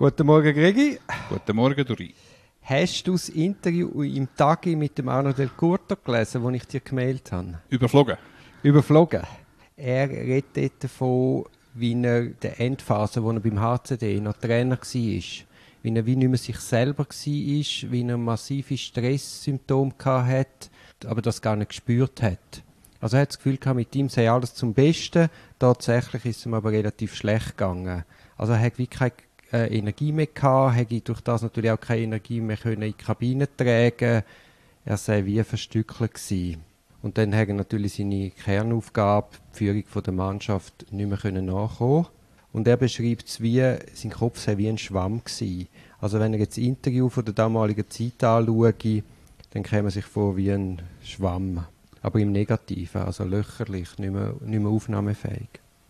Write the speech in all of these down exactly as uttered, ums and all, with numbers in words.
Guten Morgen, Gregi. Guten Morgen, Duri. Hast du das Interview im Tagi mit dem Arno Del Curto gelesen, das ich dir gemailt habe? Überflogen? Überflogen. Er redet dort davon, wie er in der Endphase, wo er beim H C D noch Trainer war, wie er wie nicht mehr sich selber war, wie er massive Stresssymptome hatte, aber das gar nicht gespürt hat. Also er hat das Gefühl gehabt, mit ihm sei alles zum Besten. Tatsächlich ist es ihm aber relativ schlecht gegangen. Also er hat wie keine äh, Energie mehr gehabt, hätte durch das natürlich auch keine Energie mehr können in die Kabine tragen. Er sei wie verstückelt gewesen. Und dann hat er natürlich seine Kernaufgabe, die Führung von der Mannschaft, nicht mehr können nachkommen. Und er beschreibt es wie, sein Kopf sei wie ein Schwamm gewesen. Also wenn er jetzt das Interview von der damaligen Zeit anschaue, dann käme man sich vor wie ein Schwamm. Aber im Negativen, also löcherlich, nicht mehr, nicht mehr aufnahmefähig.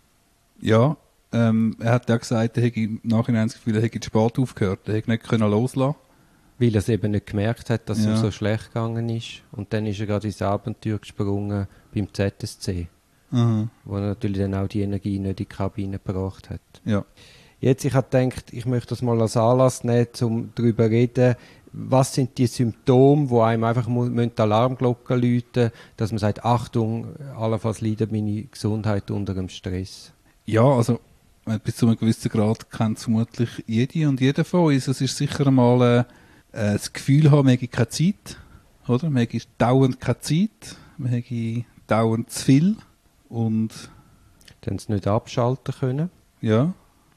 Ja, ähm, er hat ja gesagt, er hätte im Nachhinein das Gefühl, er hätte spät aufgehört, er hätte nicht können loslassen. Weil er es eben nicht gemerkt hat, dass es ja. ihm so schlecht gegangen ist. Und dann ist er gerade ins Abenteuer gesprungen beim Z S C. Aha. Wo er natürlich dann auch die Energie nicht in die Kabine gebracht hat. Ja. Jetzt, ich habe gedacht, ich möchte das mal als Anlass nehmen, um darüber zu reden, was sind die Symptome, wo einem einfach die Alarmglocken läuten, dass man sagt, Achtung, allenfalls leidet meine Gesundheit unter dem Stress. Ja, also bis zu einem gewissen Grad kennt es vermutlich jede und jeder von uns. Es ist sicher einmal äh, das Gefühl haben, man hat keine Zeit, oder? Man hat dauernd keine Zeit, man hat dauernd zu viel und dann es nicht abschalten können. Ja.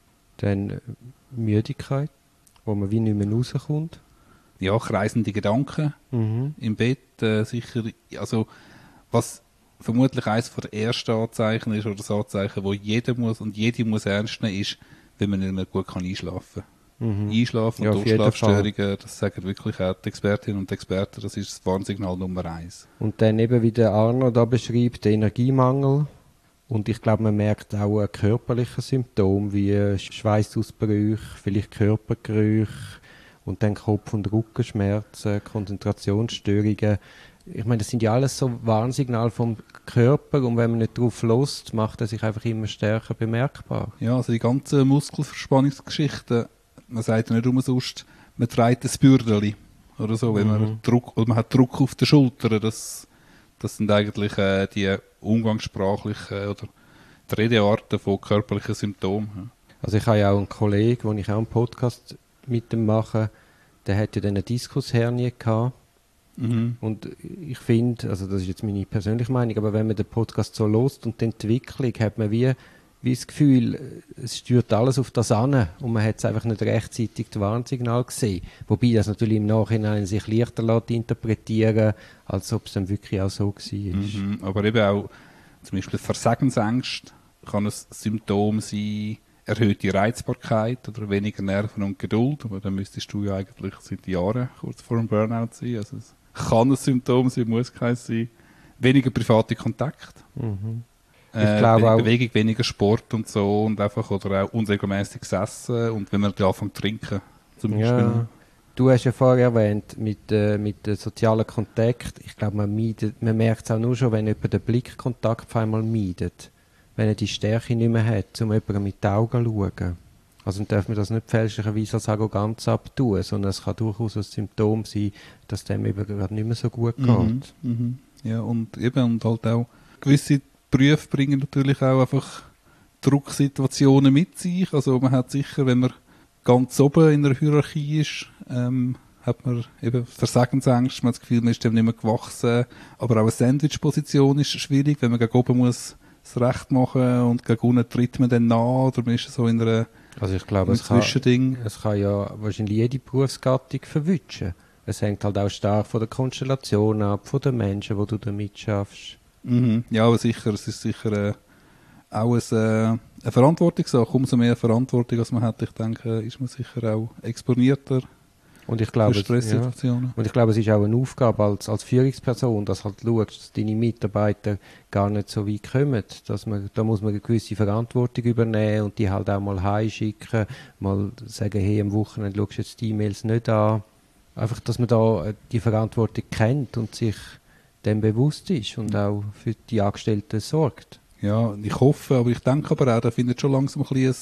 Dann Müdigkeit, wo man wie nicht mehr rauskommt. Ja, kreisende Gedanken mhm. im Bett, äh, sicher, also was vermutlich eines der ersten Anzeichen ist, oder das Anzeichen, wo jeder muss und jede muss ernst nehmen, ist, wenn man nicht mehr gut kann einschlafen kann. Mhm. Einschlafen ja, und Durchschlafstörungen, das sagen wirklich auch die Expertinnen und Experten, das ist das Warnsignal Nummer eins. Und dann eben, wie der Arno da beschreibt, der Energiemangel. Und ich glaube, man merkt auch ein körperliches Symptom, wie Schweißausbrüche, vielleicht Körpergerüche und dann Kopf- und Rückenschmerzen, Konzentrationsstörungen. Ich meine, das sind ja alles so Warnsignale vom Körper und wenn man nicht drauf lässt, macht er sich einfach immer stärker bemerkbar. Ja, also die ganzen Muskelverspannungsgeschichten, man sagt ja nicht umsonst, man trägt ein Bürdeli oder so, wenn mhm. man Druck, oder man hat Druck auf den Schultern, das, das sind eigentlich äh, die umgangssprachlichen oder die Redearten von körperlichen Symptomen. Also ich habe ja auch einen Kollegen, wo ich auch einen Podcast mit dem mache, der hat ja dann eine Diskushernie gehabt. Mhm. Und ich finde, also das ist jetzt meine persönliche Meinung, aber wenn man den Podcast so hört und die Entwicklung, hat man wie, wie das Gefühl, es steuert alles auf das an und man hat es einfach nicht rechtzeitig das Warnsignal gesehen. Wobei das natürlich im Nachhinein sich leichter lässt interpretieren, als ob es dann wirklich auch so war. Mhm. Aber eben auch zum Beispiel Versagensängste kann ein Symptom sein, erhöhte Reizbarkeit oder weniger Nerven und Geduld, aber dann müsstest du ja eigentlich seit Jahren kurz vor dem Burnout sein. Also es kann ein Symptom sein, muss keins sein. Weniger private Kontakt. Mhm. Ich äh, glaube Be- auch, Bewegung, weniger Sport und so und einfach oder auch unregelmäßiges Essen und wenn man anfängt zu trinken zum Beispiel. Ja. Du hast ja vorher erwähnt, mit, äh, mit dem sozialen Kontakt, ich glaube, man, meidet, man merkt es auch nur schon, wenn jemand den Blickkontakt auf einmal meidet. Wenn er die Stärke nicht mehr hat, um jemandem mit den Augen zu schauen. Also dann darf man das nicht fälschlicherweise als Arroganz abtun, sondern es kann durchaus ein Symptom sein, dass dem eben gerade nicht mehr so gut geht. Mhm, mhm. Ja, und eben, und halt auch gewisse Berufe bringen natürlich auch einfach Drucksituationen mit sich. Also man hat sicher, wenn man ganz oben in der Hierarchie ist, ähm, hat man eben Versagensängste, man hat das Gefühl, man ist dem nicht mehr gewachsen. Aber auch eine Sandwich-Position ist schwierig, wenn man gegen oben muss das Recht machen und gegen unten tritt man dann nach oder man ist so in einer Also ich glaube, es Zwischending. kann, es kann ja wahrscheinlich jede Berufsgattung verwischen. Es hängt halt auch stark von der Konstellation ab, von den Menschen, die du damit schaffst. Mhm. Ja, aber sicher, es ist sicher äh, auch ein, äh, eine Verantwortungssache. Umso mehr Verantwortung, als man hat, ich denke, ist man sicher auch exponierter und ich glaube, für Stresssituationen. Ja. Und ich glaube, es ist auch eine Aufgabe als, als Führungsperson, dass halt schaust, dass deine Mitarbeiter gar nicht so weit kommen. Dass man, da muss man eine gewisse Verantwortung übernehmen und die halt auch mal heimschicken, mal sagen, hey, am Wochenende schaust du jetzt die E-Mails nicht an. Einfach, dass man da die Verantwortung kennt und sich dem bewusst ist und auch für die Angestellten sorgt. Ja, ich hoffe, aber ich denke aber auch, da findet schon langsam ein bisschen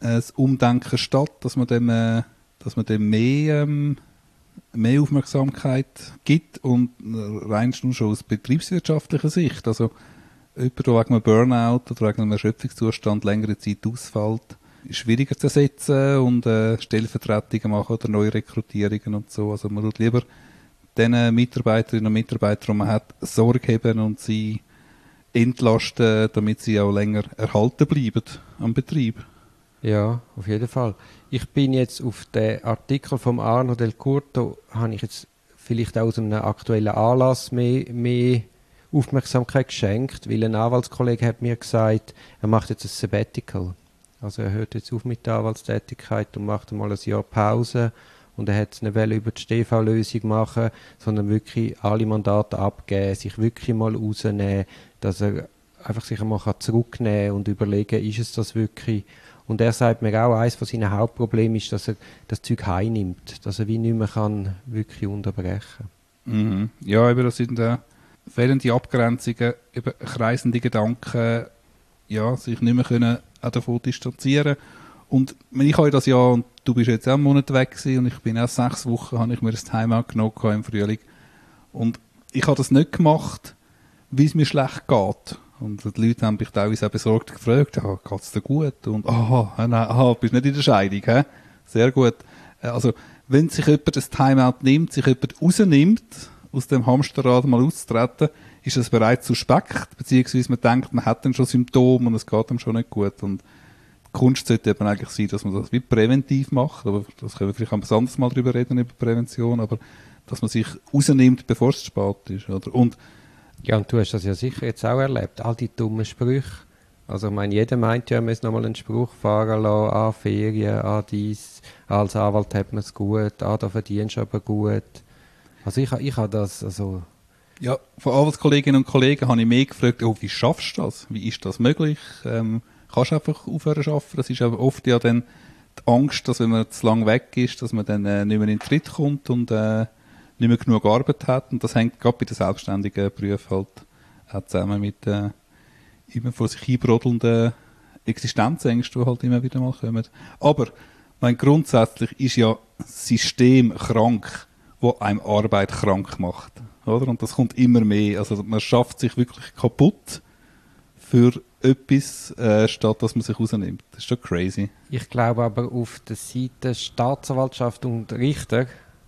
ein Umdenken statt, dass man dem, äh, dass man dem mehr, ähm, mehr Aufmerksamkeit gibt und rein nur schon aus betriebswirtschaftlicher Sicht. Also jemand, der wegen einem Burnout oder wegen einem Erschöpfungszustand längere Zeit ausfällt, ist schwieriger zu ersetzen und äh, Stellvertretungen machen oder neue Rekrutierungen und so. Also man tut lieber den Mitarbeiterinnen und Mitarbeitern, die man hat, Sorge haben und sie entlasten, damit sie auch länger erhalten bleiben am Betrieb. Ja, auf jeden Fall. Ich bin jetzt auf den Artikel von Arno Del Curto, habe ich jetzt vielleicht auch aus einem aktuellen Anlass mehr, mehr Aufmerksamkeit geschenkt, weil ein Anwaltskollege hat mir gesagt, er macht jetzt ein Sabbatical. Also er hört jetzt auf mit der Anwaltstätigkeit und macht mal ein Jahr Pause. Und er hat es nicht über die S T V-Lösung machen, sondern wirklich alle Mandate abgeben, sich wirklich mal rausnehmen, dass er einfach sich einmal zurücknehmen kann und überlegen, ist es das wirklich? Und er sagt mir auch, eines von seinen Hauptproblemen ist, dass er das Zeug heimnimmt, dass er wie nicht mehr kann wirklich unterbrechen. Mhm. Ja, eben, das sind äh, fehlende Abgrenzungen, eben kreisende Gedanken, ja, sich nicht mehr können auch davon distanzieren. Und ich habe das ja, und du bist jetzt auch einen Monat weg gewesen, und ich bin auch sechs Wochen, habe ich mir das Timeout genommen im Frühling. Und ich habe das nicht gemacht, weil es mir schlecht geht. Und die Leute haben mich teilweise auch besorgt gefragt, ja, geht es dir gut? Und aha, nein, aha, bist nicht in der Scheidung, he? Sehr gut. Also, wenn sich jemand das Timeout nimmt, sich jemand rausnimmt, aus dem Hamsterrad mal auszutreten, ist das bereits suspekt, beziehungsweise man denkt, man hat dann schon Symptome und es geht einem schon nicht gut. Und die Kunst sollte eben eigentlich sein, dass man das wie präventiv macht, aber das können wir vielleicht ein anderes Mal drüber reden, über Prävention, aber dass man sich rausnimmt, bevor es zu spät ist. Oder? Und ja, und du hast das ja sicher jetzt auch erlebt, all die dummen Sprüche. Also ich meine, jeder meint ja, man muss nochmal einen Spruch fahren lassen, an Ferien, an dies, als Anwalt hat man es gut, ah, da verdienst du aber gut. Also ich, ich habe das, also... Ja, von Anwaltskolleginnen und Kollegen habe ich mehr gefragt, oh, wie schaffst du das? Wie ist das möglich? Ähm, kannst du einfach aufhören zu arbeiten? Das ist aber oft ja dann die Angst, dass wenn man zu lange weg ist, dass man dann äh, nicht mehr in den Tritt kommt und äh, nicht mehr genug Arbeit hat. Und das hängt gerade bei den selbstständigen Berufen halt auch zusammen mit äh, immer vor sich einbrodelnden Existenzängsten, die halt immer wieder mal kommen. Aber mein, grundsätzlich ist ja das System krank, das einem Arbeit krank macht. Oder? Und das kommt immer mehr. Also man schafft sich wirklich kaputt für etwas, äh, statt dass man sich rausnimmt. Das ist schon crazy. Ich glaube aber auf der Seite Staatsanwaltschaft und Richter,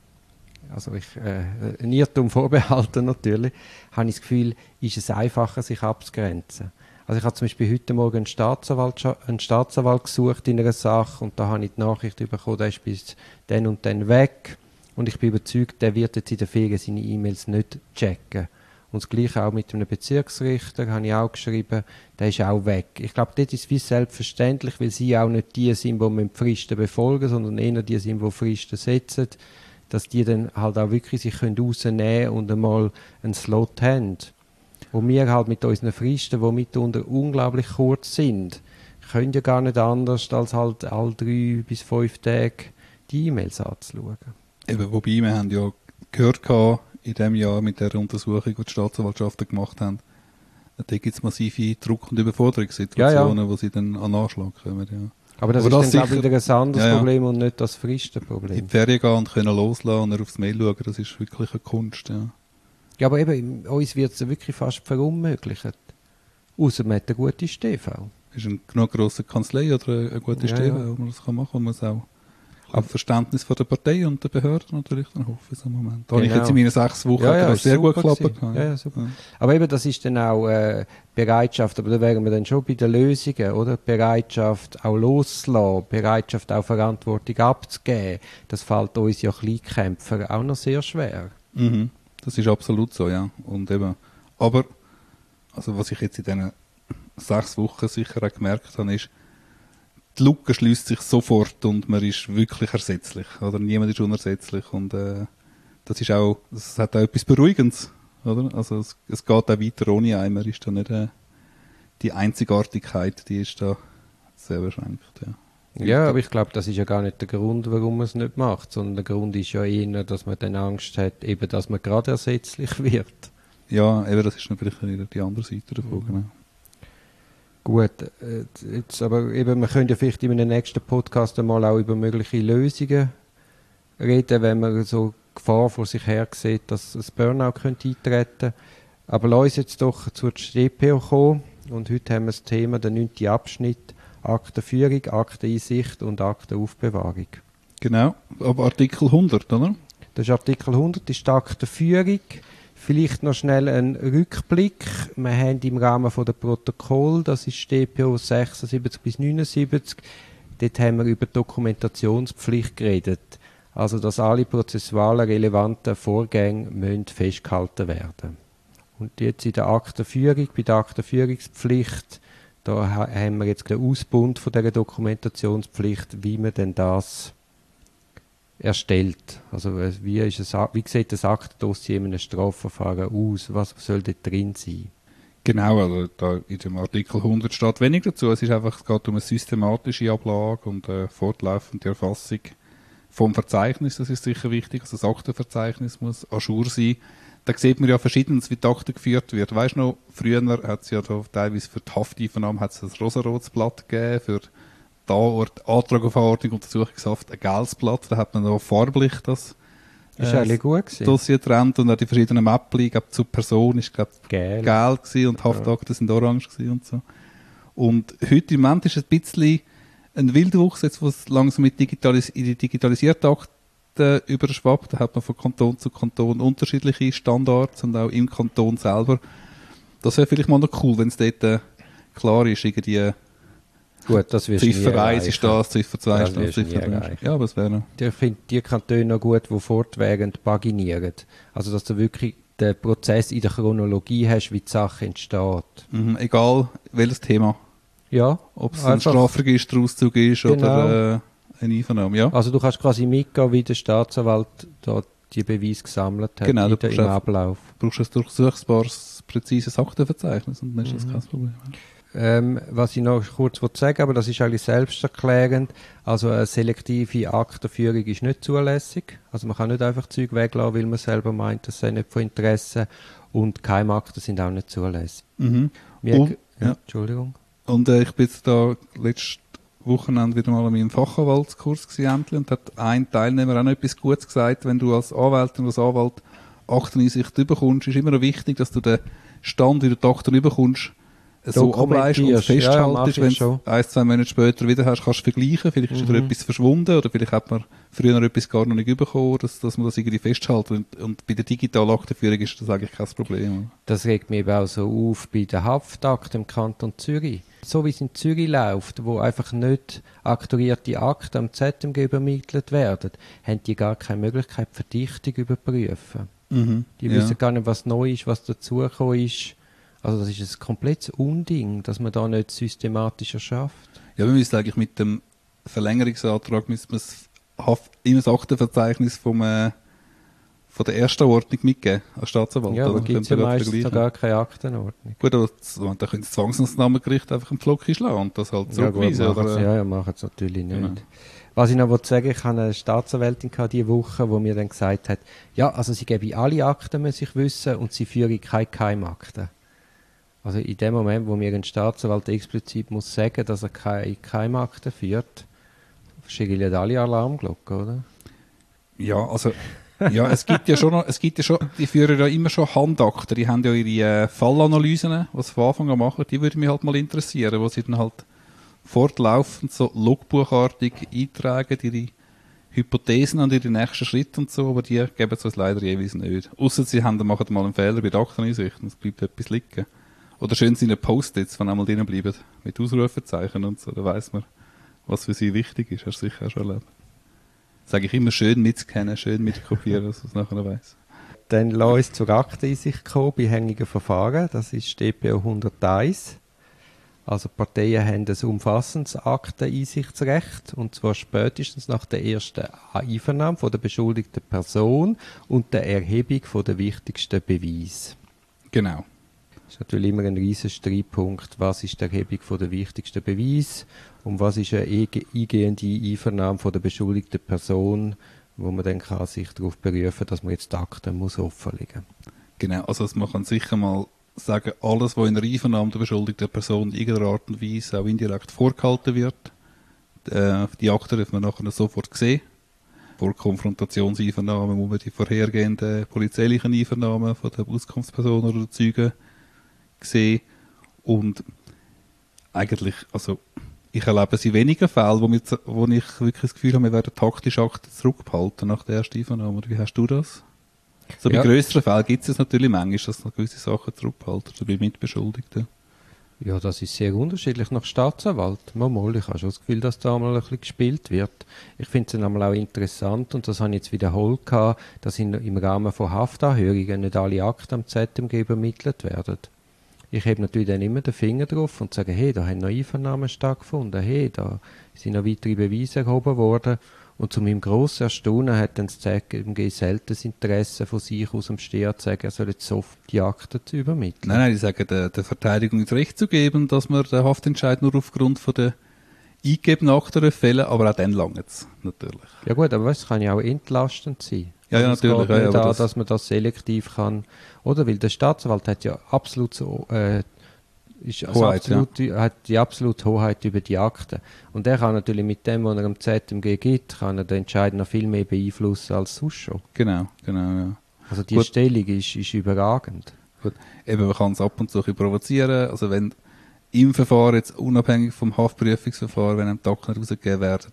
also ich äh, ein Irrtum vorbehalten natürlich, habe ich das Gefühl, ist es einfacher, sich abzugrenzen. Also ich habe zum Beispiel heute Morgen einen Staatsanwalt, einen Staatsanwalt gesucht in einer Sache und da habe ich die Nachricht bekommen, der ist bis dann und dann weg. Und ich bin überzeugt, der wird jetzt in der Ferien seine E-Mails nicht checken. Und das Gleiche auch mit einem Bezirksrichter, habe ich auch geschrieben, der ist auch weg. Ich glaube, das ist wie selbstverständlich, weil sie auch nicht die sind, die mit Fristen befolgen, sondern eher die sind, die Fristen setzen, dass die dann halt auch wirklich sich rausnehmen können und einmal einen Slot haben. Und wir halt mit unseren Fristen, die mitunter unglaublich kurz sind, können ja gar nicht anders, als halt alle drei bis fünf Tage die E-Mails anzuschauen. Eben, wobei, wir haben ja gehört in diesem Jahr mit der Untersuchung, die die Staatsanwaltschaften gemacht haben, da gibt es massive Druck- und Überforderungssituationen, ja, ja, wo sie dann an Anschlag kommen. Ja. Aber das Aber ist das dann, glaube ich, wieder ein anderes ja, ja. Problem und nicht das Fristenproblem. In die Ferien gehen und können loslassen und aufs Mail schauen, das ist wirklich eine Kunst. Ja, ja aber eben, uns wird es wirklich fast verunmöglicht. Außer man hat eine gute S T V. Ist eine genug grosse Kanzlei oder eine gute ja, S T V, ja. wo man das machen kann. Und man muss auch auf Verständnis von der Partei und der Behörde natürlich dann hoffen in so einem Moment. Da genau. habe ich jetzt in meinen sechs Wochen ja, ja, sehr gut geklappt. Ja, ja, super. Ja. Aber eben, das ist dann auch äh, Bereitschaft, aber da wären wir dann schon bei den Lösungen, oder? Bereitschaft auch loszulassen, Bereitschaft auch Verantwortung abzugeben. Das fällt uns ja Kleinkämpfer auch noch sehr schwer. Mhm. Das ist absolut so, ja. Und eben, aber, also was ich jetzt in diesen sechs Wochen sicher auch gemerkt habe, ist, die Lücke schließt sich sofort und man ist wirklich ersetzlich. Oder? Niemand ist unersetzlich. Und äh, das ist auch, das hat auch etwas Beruhigendes. Oder? Also es, es geht auch weiter ohne einen. Man ist da nicht, äh, die Einzigartigkeit, die ist da sehr beschränkt. Ja, ja, aber ich glaube, das ist ja gar nicht der Grund, warum man es nicht macht, sondern der Grund ist ja eher, dass man dann Angst hat, eben, dass man gerade ersetzlich wird. Ja, eben, das ist natürlich die andere Seite davon. Mhm. Genau. Gut, äh, jetzt aber eben, wir können ja vielleicht in einem nächsten Podcast einmal auch über mögliche Lösungen reden, wenn man so Gefahr vor sich her sieht, dass das Burnout könnte eintreten. Aber lass uns jetzt doch zur D P O kommen. Und heute haben wir das Thema, der neunte Abschnitt, Aktenführung, Akteneinsicht und Aktenaufbewahrung. Genau, aber Artikel hundert, oder? Das ist Artikel hundert, das ist die Aktenführung. Vielleicht noch schnell ein Rückblick. Wir haben im Rahmen von der Protokoll, das ist D P O sechsundsiebzig bis neunundsiebzig, dort haben wir über die Dokumentationspflicht geredet. Also, dass alle prozessualen relevanten Vorgänge müssen festgehalten werden. Und jetzt in der Aktenführung, bei der Aktenführungspflicht, da haben wir jetzt den Ausbund von dieser Dokumentationspflicht, wie man denn das erstellt. Also wie, ist es, wie sieht das Aktendossier in einem Strafverfahren aus? Was soll dort drin sein? Genau, also da in dem Artikel hundert steht wenig dazu. Es ist einfach, es geht um eine systematische Ablage und eine fortlaufende Erfassung vom Verzeichnis. Das ist sicher wichtig. Also das Aktenverzeichnis muss à jour sein. Da sieht man ja verschiedenes, wie die Akte geführt wird. Weißt du noch, früher hat es ja da teilweise für die Hafteinvernahme hat es ein rosarotes Blatt gegeben, für die Antrag auf Anordnung und Untersuchungshaft ein gelbes Blatt. Da hat man noch farblich das Ist äh, eigentlich gut gewesen. Dossier getrennt und auch die verschiedenen Mäppchen, glaube zur Person ist glaube Gel. gelb gewesen und die Haftakten ja. sind orange gewesen und so. Und heute im Moment ist es ein bisschen ein Wildwuchs, jetzt wo es langsam mit digitalis- in die digitalisierte Akte überschwappt. Da hat man von Kanton zu Kanton unterschiedliche Standards und auch im Kanton selber. Das wäre vielleicht mal noch cool, wenn es dort äh, klar ist, irgendwie Gut, das Ziffer eins ist das, Ziffer zwei ist das, Ziffer drei. Ja, aber es wäre noch. Ich finde die Kantone noch gut, die fortwährend paginieren. Also, dass du wirklich den Prozess in der Chronologie hast, wie die Sache entsteht. Mhm, egal welches Thema. Ja. Ob es ein Strafregisterauszug ist genau. oder äh, ein Einvernahme, ja. Also du kannst quasi mitgehen, wie der Staatsanwalt da die Beweise gesammelt hat genau, in der, im Ablauf. Du brauchst ein durchsuchbares, präzises Aktenverzeichnis und dann ist das mhm. kein Problem. Ähm, was ich noch kurz sagen will, aber das ist eigentlich selbsterklärend, also eine selektive Aktenführung ist nicht zulässig. Also man kann nicht einfach Zeug weglassen, weil man selber meint, das sei nicht von Interesse, und Keimakten sind auch nicht zulässig. Mhm. Wir, und, ja, ja. Entschuldigung. Und äh, ich bin jetzt da letztes Wochenende wieder mal an meinem Fachanwaltskurs gewesen, und hat ein Teilnehmer auch noch etwas Gutes gesagt: Wenn du als Anwältin oder als Anwalt Akteneinsicht bekommst, ist immer noch wichtig, dass du den Stand, wie du die Akten bekommst, so ableist und festhaltest. Ja, wenn du ein, zwei Monate später wieder hast, kannst du vergleichen. Vielleicht ist mhm. wieder etwas verschwunden oder vielleicht hat man früher noch etwas gar noch nicht bekommen, dass, dass man das irgendwie festhält. Und, und bei der digitalen Aktenführung ist das eigentlich kein Problem. Das regt mich eben auch so auf bei der Haftakte im Kanton Zürich. So wie es in Zürich läuft, wo einfach nicht aktualisierte Akten am Z M G übermittelt werden, haben die gar keine Möglichkeit, Verdichtung überprüfen. Mhm. Die ja. wissen gar nicht, was neu ist, was dazugekommen ist. Also das ist ein komplettes Unding, dass man da nicht systematischer schafft. Ja, wir müssen eigentlich mit dem Verlängerungsantrag müssen wir das Haft- in das Aktenverzeichnis vom, äh, von der ersten Ordnung mitgeben als Staatsanwalt. Ja, aber gibt es ja meistens gar keine Aktenordnung. Gut, aber da können das Zwangsmaßnahmengericht einfach einen Pflock schlagen und das halt zurückweisen. Ja, gut, oder? Ja, ja, machen es natürlich nicht. Genau. Was ich noch sagen wollte, ich hatte eine Staatsanwältin diese Woche, die mir dann gesagt hat, ja, also sie gebe alle Akten, muss ich wissen, und sie führe keine Keimakten. Also in dem Moment, wo mir ein Staatsanwalt explizit muss sagen, dass er keine Keimakten führt, schrillen alle Alarmglocken, oder? Ja, also ja, es gibt ja schon noch, es gibt ja schon, die führen ja immer schon Handakten, die haben ja ihre äh, Fallanalysen, was sie von Anfang an machen, die würde mich halt mal interessieren, wo sie dann halt fortlaufend so logbuchartig eintragen, ihre Hypothesen und ihre nächsten Schritte und so, aber die geben es uns leider jeweils nicht. Ausser sie haben, machen mal einen Fehler bei der Akteneinsicht und es bleibt etwas liegen. Oder schön seine Post-its, die einmal drin bleiben, mit Ausrufezeichen und so, da weiss man, was für sie wichtig ist, hast du sicher auch schon erlebt. Sage ich immer, schön mitscannen, schön mitkopieren, dass man es nachher weiss. Dann lass uns zur Akteneinsicht kommen, bei hängigen Verfahren, das ist D P O hunderteins. Also Parteien haben ein umfassendes Akteneinsichtsrecht, und zwar spätestens nach der ersten Einvernahme von der beschuldigten Person und der Erhebung von der wichtigsten Beweise. Genau. Das ist natürlich immer ein riesen Streitpunkt. Was ist die Erhebung von der wichtigsten Beweis und was ist eine eingehende Einvernahme von der beschuldigten Person, wo man dann kann sich darauf berufen, dass man jetzt die Akten muss offenlegen. Genau, also man kann sicher mal sagen, alles, was in der Einvernahme der beschuldigten Person in irgendeiner Art und Weise auch indirekt vorgehalten wird. Äh, die Akte dürfen wir nachher sofort sehen. Vor Konfrontationseinvernahmen muss man die vorhergehenden polizeilichen Einvernahmen von der Auskunftsperson oder der Zeugen sehen. Und eigentlich, also ich erlebe es in wenigen Fällen, wo, wir, wo ich wirklich das Gefühl habe, wir werden taktisch Akten zurückbehalten nach der ersten Einvernahme. Oder wie hast du das? So bei Ja. grösseren Fällen gibt es natürlich manchmal, dass noch gewisse Sachen zurückbehalten, oder bei Mitbeschuldigten. Ja, das ist sehr unterschiedlich nach Staatsanwalt. Mal, mal, ich habe schon das Gefühl, dass da mal ein bisschen gespielt wird. Ich finde es dann einmal auch interessant, und das habe ich jetzt wiederholt gehabt, dass in, im Rahmen von Haftanhörungen nicht alle Akten am Z M G übermittelt werden. Ich habe natürlich dann immer den Finger drauf und sage, hey, da haben noch Einvernahmen stattgefunden, hey, da sind noch weitere Beweise erhoben worden. Und zu meinem grossen Erstaunen hat dann das Z M G selten das Interesse von sich aus dem Steher zu sagen, er soll jetzt sofort die Akten zu übermitteln. Nein, nein, die sagen, der, der Verteidigung ist Recht zu geben, dass man den Haftentscheid nur aufgrund von der eingegebenen Akten fällen, aber auch dann lange es natürlich. Ja gut, aber es kann ja auch entlastend sein. Ja, ja, Also natürlich. Es geht Ja, nicht aber an, das, dass man das selektiv kann. Oder? Weil der Staatsanwalt hat ja absolut so, äh, ist also Hoheit, absolut, hat die absolute Hoheit über die Akten. Und er kann natürlich mit dem, was er am Z M G gibt, kann er den Entscheid noch viel mehr beeinflussen als sonst schon. genau, genau, ja. Also die Gut. Stellung ist, ist überragend. Gut. Eben, man kann es ab und zu ein bisschen provozieren. Also wenn im Verfahren, jetzt unabhängig vom Haftprüfungsverfahren, wenn einem die Akten rausgegeben werden,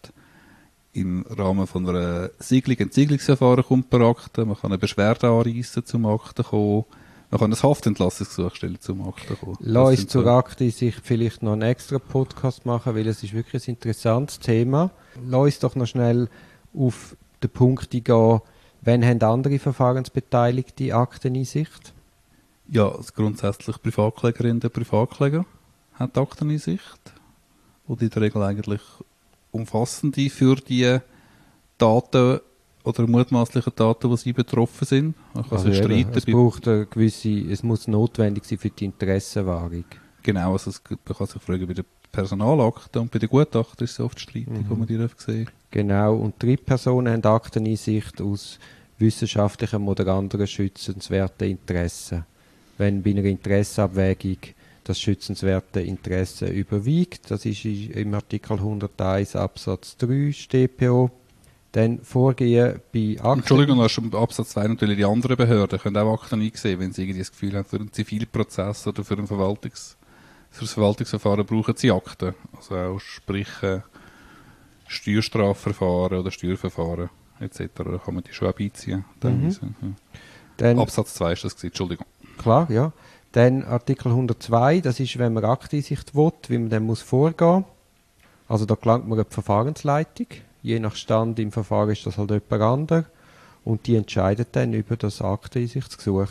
im Rahmen von einer Siegelung, ein Siegelungsverfahren kommt per Akte, man kann eine Beschwerde anreissen zum Akten kommen, man kann ein Haftentlassungsgesuch stellen zum Akten kommen. Lass Das uns sind zur so- Akte sich vielleicht noch einen extra Podcast machen, weil es ist wirklich ein interessantes Thema. Lass uns doch noch schnell auf den Punkt eingehen, wann haben andere Verfahrensbeteiligte Akteneinsicht? Ja, also grundsätzlich Privatklägerinnen und Privatkläger haben die Akteneinsicht. Und in der Regel eigentlich umfassende für die Daten oder mutmaßlichen Daten, die sie betroffen sind. Man kann Also sich eben, streiten. es bei- braucht eine gewisse, es muss notwendig sein für die Interessenwahrung. Genau, also es, man kann sich fragen, bei der Personalakte und bei den Gutachten ist es oft streitig, Mhm. wo man die sehen. Genau, und Drittpersonen haben Akteneinsicht aus wissenschaftlichem oder anderen schützenswerten Interessen. Wenn bei einer Interessenabwägung das schützenswerte Interesse überwiegt, das ist i- im Artikel hunderteins Absatz drei S t P O, dann Vorgehen bei Akten... Entschuldigung, du hast im Absatz zwei natürlich die anderen Behörden können auch Akten einsehen, wenn sie irgendwie das Gefühl haben, für einen Zivilprozess oder für, einen Verwaltungs-, für das Verwaltungsverfahren brauchen sie Akten. Also auch sprich äh, Steuerstrafverfahren oder Steuerverfahren et cetera. Da kann man die schon auch beiziehen. Mhm. Ja. Dann, Absatz zwei ist das gewesen, Entschuldigung. klar, ja. Dann Artikel hundertzwei, das ist, wenn man Akteneinsicht will, wie man dann muss vorgehen. Also da gelangt man an die Verfahrensleitung. Je nach Stand im Verfahren ist das halt jemand anderes. Und die entscheidet dann über das Akteneinsichtsgesuch.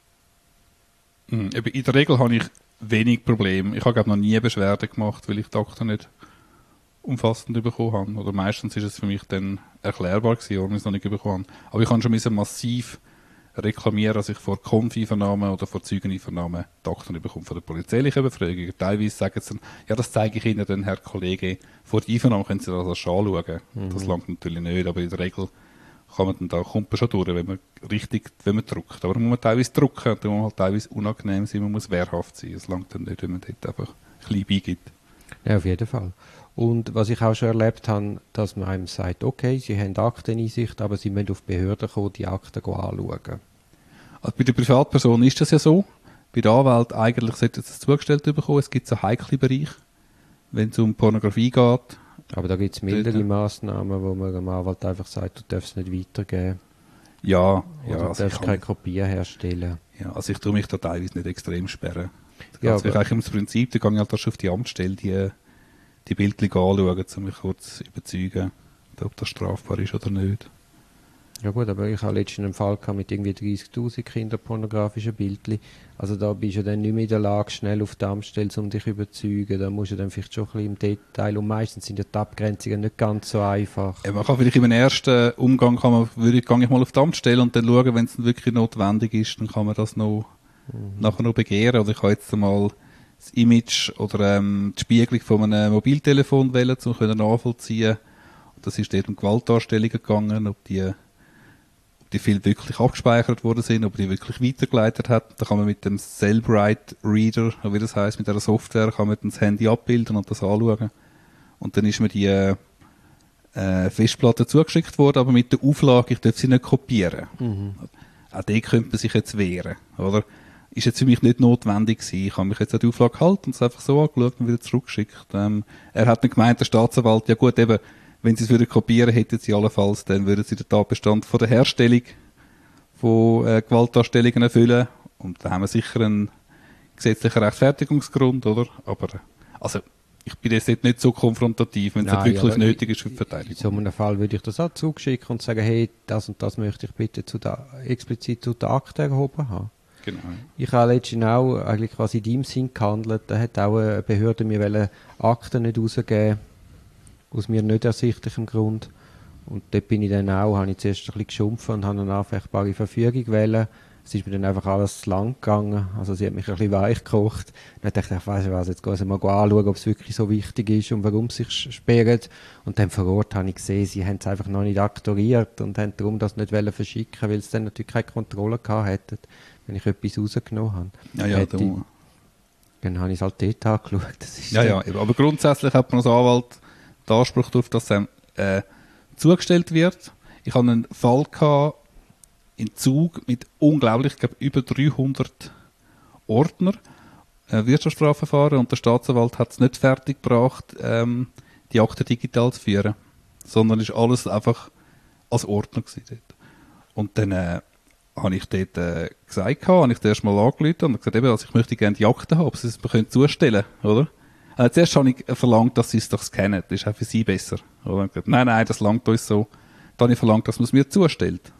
Mhm. Eben, in der Regel habe ich wenig Probleme. Ich habe glaube noch nie Beschwerde gemacht, weil ich die Akten nicht umfassend bekommen habe. Oder meistens ist es für mich dann erklärbar gewesen, warum ich es noch nicht bekommen habe. Aber ich habe schon müssen massiv reklamieren, dass ich vor Konfi-Vernahmen oder vor Zeugeneinvernahmen die Akten bekomme von der polizeilichen Befragung. Teilweise sagen sie dann, ja, das zeige ich Ihnen dann, Herr Kollege, vor der Einvernahme können Sie das anschauen. Mhm. Das langt natürlich nicht, aber in der Regel kann man dann da, kommt man schon durch, wenn man richtig, wenn man druckt. Aber man muss teilweise drucken, dann muss man halt teilweise unangenehm sein, man muss wehrhaft sein. Es langt dann nicht, wenn man dort einfach ein bisschen beigibt. Ja, auf jeden Fall. Und was ich auch schon erlebt habe, dass man einem sagt, okay, Sie haben Akteneinsicht, aber Sie müssen auf die Behörden kommen, die Akten anschauen. Also bei der Privatperson ist das ja so. Bei der Anwalt eigentlich sollte es zugestellt bekommen. Es gibt so heikle Bereiche, wenn es um Pornografie geht. Aber da gibt es mildere Dort. Massnahmen, wo man dem Anwalt einfach sagt, du darfst es nicht weitergeben. Ja, ja, Oder du also ich, darfst kann, keine Kopien herstellen. ja, also ich tue mich da teilweise nicht extrem sperren. Ja, Ja, also aber- eigentlich ums Prinzip, da gehe ich halt erst auf die Amtsstelle die, die Bildchen anschauen, um mich kurz überzeugen, ob das strafbar ist oder nicht. Ja gut, aber ich habe letztens einen Fall gehabt mit irgendwie dreißigtausend kinderpornografischen Bildchen. Also da bist du dann nicht mehr in der Lage, schnell auf die Amtsstelle, um dich zu überzeugen. Da musst du dann vielleicht schon ein bisschen im Detail, und meistens sind ja die Abgrenzungen nicht ganz so einfach. Ja, man kann vielleicht im ersten Umgang, kann man, würde, gehe ich mal auf die Amtsstelle und dann schauen, wenn es dann wirklich notwendig ist, dann kann man das noch Mhm. nachher noch begehren. Oder ich habe jetzt einmal das Image oder ähm, die Spiegelung von einem Mobiltelefon wählen, um können nachvollziehen. Und das ist dort um Gewaltdarstellungen gegangen, ob die, ob die viel wirklich abgespeichert worden sind, ob die wirklich weitergeleitet hat. Da kann man mit dem Cellbrite Reader, wie das heisst, mit dieser Software, kann man das Handy abbilden und das anschauen. Und dann ist mir die äh, Festplatte zugeschickt worden, aber mit der Auflage, ich darf sie nicht kopieren. Mhm. Auch die könnte man sich jetzt wehren, oder? Ist jetzt für mich nicht notwendig gewesen. Ich habe mich jetzt an die Auflage gehalten und es einfach so angeschaut und wieder zurückgeschickt. Ähm, er hat dann gemeint, der Staatsanwalt, ja gut, eben, wenn sie es würden kopieren, hätten sie allenfalls, dann würden sie den Tatbestand von der Herstellung von äh, Gewaltdarstellungen erfüllen. Und da haben wir sicher einen gesetzlichen Rechtfertigungsgrund, oder? Aber, also, ich bin jetzt nicht so konfrontativ, wenn es Nein, wirklich ja, nötig ist für die Verteidigung. In so einem Fall würde ich das auch zurückschicken und sagen, hey, das und das möchte ich bitte zu der, explizit zu der Akte erhoben haben. Genau. Ich habe letztens auch eigentlich quasi in deinem Sinn gehandelt. Da hat auch eine Behörde mir wollen Akten nicht rausgeben, aus mir nicht ersichtlichem Grund. Und dort bin ich dann auch, habe ich zuerst ein bisschen geschumpft und habe eine anfechtbare Verfügung gewählt. Es ist mir dann einfach alles zu lang gegangen. Also sie hat mich ein bisschen weich gekocht. Dann dachte ich, ich weiss was, jetzt gehen sie mal anschauen, ob es wirklich so wichtig ist und warum sie sich sperren. Und dann vor Ort habe ich gesehen, sie haben es einfach noch nicht aktoriert und haben darum das nicht verschicken, weil sie dann natürlich keine Kontrolle gehabt hätten, wenn ich etwas rausgenommen habe. Ja, ja, Hätte, du. Dann habe ich es halt dort angeschaut. Das ist Ja, ja, aber grundsätzlich hat man als Anwalt den Anspruch darauf, dass es äh, zugestellt wird. Ich hatte einen Fall gehabt, in Zug mit unglaublich, ich glaube, über dreihundert Ordner, äh, Wirtschaftsstrafverfahren, und der Staatsanwalt hat es nicht fertiggebracht, ähm, die Akte digital zu führen, sondern ist alles einfach als Ordner gewesen dort. Und dann äh, habe ich dort äh, gesagt, habe ich das erste Mal angerufen und gesagt, eben, also ich möchte gerne die Akte haben, ob sie es mir können zustellen können, oder? Äh, zuerst habe ich verlangt, dass sie es doch scannen, das ist auch für sie besser. Oder? Gesagt, nein, nein, das langt uns so. Dann habe ich verlangt, dass man es mir zustellt.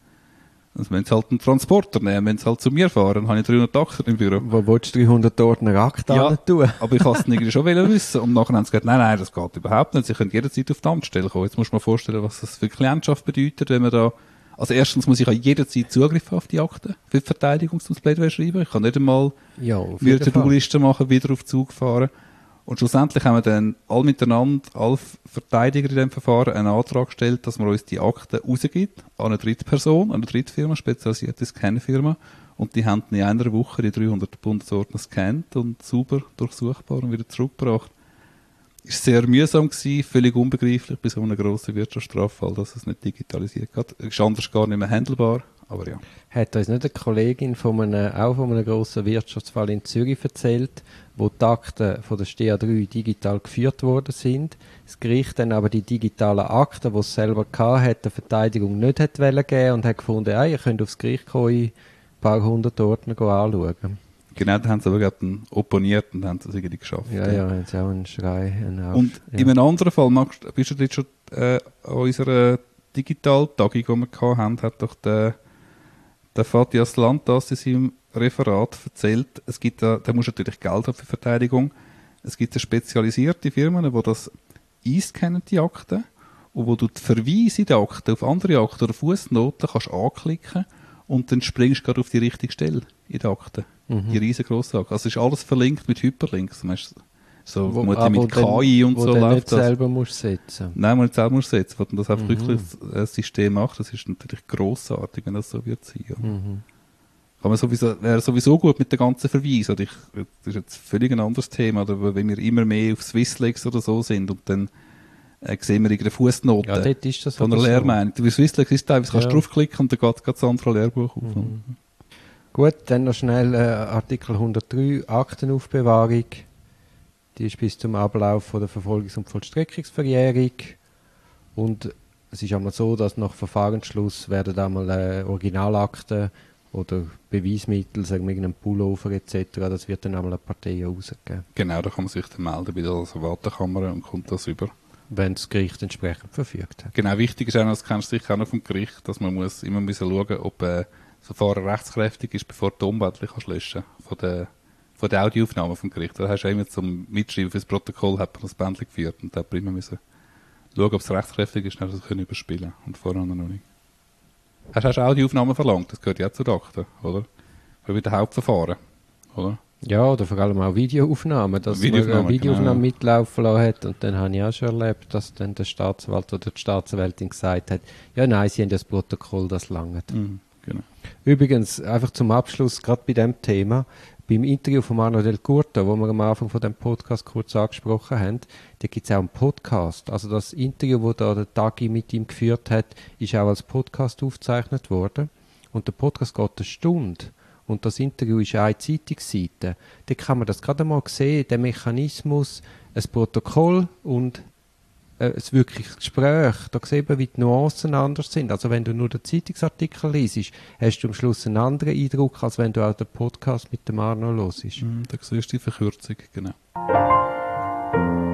Also wenn sie halt einen Transporter nehmen, wenn sie halt zu mir fahren, habe ich dreihundert Akten im Büro. Wo willst du dreihundert Ordner Akten ja, tun? aber ich wollte es irgendwie schon wissen. Und nachher haben sie gesagt, nein, nein, das geht überhaupt nicht. Sie können jederzeit auf die Amtsstelle kommen. Jetzt muss man vorstellen, was das für Klientschaft bedeutet, wenn man da... Also erstens muss ich an jederzeit Zugriff auf die Akten für die Verteidigungsplädoyer schreiben. Ich kann nicht einmal ja, wieder eine To-Do-Liste machen, wieder auf Zug fahren. Und schlussendlich haben wir dann alle miteinander, alle Verteidiger in diesem Verfahren, einen Antrag gestellt, dass man uns die Akten rausgibt an eine Drittperson, an eine Drittfirma, spezialisierte Scanfirma. Und die haben in einer Woche die dreihundert Bundesordner gescannt und sauber durchsuchbar und wieder zurückgebracht. Es war sehr mühsam gewesen, völlig unbegreiflich bei so einem grossen Wirtschaftsstraffall, dass es nicht digitalisiert hat. Es ist anders gar nicht mehr handelbar, aber ja. Hat uns nicht eine Kollegin von einem, auch von einem grossen Wirtschaftsfall in Zürich erzählt, wo die Akten von der S T A drei digital geführt worden sind, das Gericht dann aber die digitalen Akten, die es selber hatte, der Verteidigung nicht hat geben und hat gefunden, ah, ihr könnt aufs Gericht kommen, ein paar hundert Ordner anschauen. Genau, da haben sie aber gerade opponiert und haben es irgendwie geschafft. Ja, ja, jetzt auch ein Schrei. Ein Auf, und ja. in einem anderen Fall, magst, bist du jetzt schon äh, an unserer Digitaltagung, die wir hatten, hat doch der, der Fatih Aslantas in seinem Referat erzählt, es gibt da, da musst du natürlich Geld haben für Verteidigung. Es gibt spezialisierte Firmen, die das einscannen, die Akten, und wo du die Verweise in die Akten auf andere Akten oder Fußnoten kannst anklicken und dann springst du gerade auf die richtige Stelle in der Akte. Mhm. Die riesengroße Akte. Also ist alles verlinkt mit Hyperlinks. So wo, mit K I und wo so läuft läuft nicht das. selber musst setzen. Nein, man nicht selber muss setzen, weil das einfach mhm. wirklich ein System macht. Das ist natürlich grossartig, wenn das so wird sein. Ja. Mhm. Kann man sowieso, wäre sowieso gut mit den ganzen Verweisen. Ich, das ist jetzt völlig ein anderes Thema, aber wenn wir immer mehr auf Swisslex oder so sind und dann äh, sehen wir irgendeine Fußnote ja, dort ist das von einer Lehrmeinung. Bei Swisslex ist teilweise, kannst du ja. draufklicken und dann geht das andere Lehrbuch auf. Mhm. Gut, dann noch schnell äh, Artikel hundertdrei, Aktenaufbewahrung. Die ist bis zum Ablauf von der Verfolgungs- und Vollstreckungsverjährung. Und es ist einmal so, dass nach Verfahrensschluss werden einmal äh, Originalakten oder Beweismittel, sagen wir irgendein Pullover et cetera, das wird dann einmal eine Partei rausgegeben. Genau, da kann man sich dann melden bei der Asservatenkammer und kommt das über. Wenn das Gericht entsprechend verfügt hat. Genau, wichtig ist auch, das kennst du sicher auch noch vom Gericht, dass man muss immer müssen schauen, ob äh, das Verfahren rechtskräftig ist, bevor du die Tonbändchen kannst löschen von der, von der Audioaufnahme vom Gericht. Da hast du immer zum Mitschreiben fürs Protokoll hat man das Bändchen geführt und da immer müssen schauen, ob es rechtskräftig ist, dann das können überspielen und vorher noch nicht. Hast du Audioaufnahmen verlangt? Das gehört ja auch zu den Akten, oder? Für wieder Hauptverfahren, oder? Ja, oder vor allem auch Videoaufnahmen, dass Videoaufnahmen, man eine Videoaufnahme genau. mitlaufen lassen hat. Und dann habe ich auch schon erlebt, dass dann der Staatsanwalt oder die Staatsanwältin gesagt hat, ja nein, sie haben das Protokoll, das langt. Mhm, genau. Übrigens, einfach zum Abschluss, gerade bei dem Thema, beim Interview von Arno Del Curto, wo wir am Anfang von dem Podcast kurz angesprochen haben, da gibt es auch einen Podcast. Also das Interview, das da der Tagi mit ihm geführt hat, ist auch als Podcast aufgezeichnet worden. Und der Podcast geht eine Stunde. Und das Interview ist eine Zeitungsseite. Da kann man das gerade mal sehen, der Mechanismus, ein Protokoll und äh, ein wirkliches Gespräch. Da sieht man, wie die Nuancen anders sind. Also wenn du nur den Zeitungsartikel liest, hast du am Schluss einen anderen Eindruck, als wenn du auch den Podcast mit dem Arno hörst. Mhm, da siehst du die Verkürzung, genau.